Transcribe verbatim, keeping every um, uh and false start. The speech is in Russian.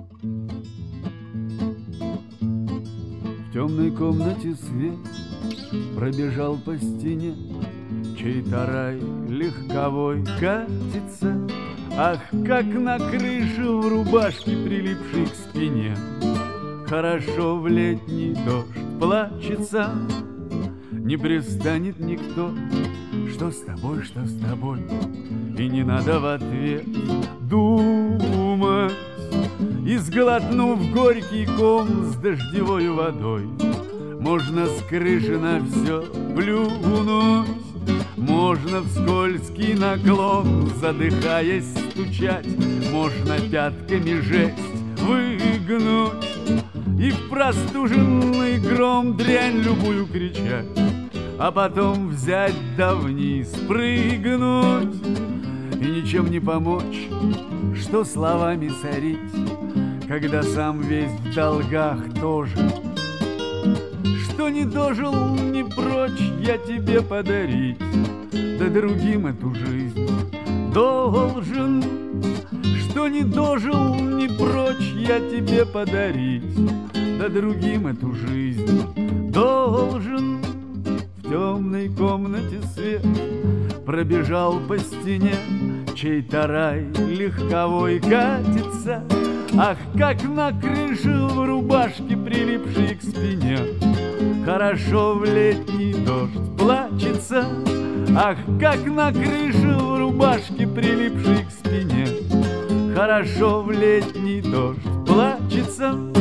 В темной комнате свет пробежал по стене, чей-то рай легковой катится. Ах, как на крыше в рубашке, прилипшей к спине, хорошо в летний дождь плачется. Не пристанет никто, что с тобой, что с тобой, и не надо в ответ думать. И сглотнув горький ком с дождевой водой, можно с крыши на все плюнуть. Можно в скользкий наклон, задыхаясь, стучать, можно пятками жесть выгнуть и в простуженный гром дрянь любую кричать, а потом взять да вниз прыгнуть. И ничем не помочь, что словами сорить, когда сам весь в долгах тоже. Что не дожил, не прочь я тебе подарить, да другим эту жизнь должен. Что не дожил, не прочь я тебе подарить, да другим эту жизнь должен. В темной комнате свет пробежал по стене, чей-то рай легковой катится. Ах, как на крыше в рубашке, прилипшей к спине, хорошо в летний дождь плачется. Ах, как на крыше в рубашке, прилипшей к спине, хорошо в летний дождь плачется.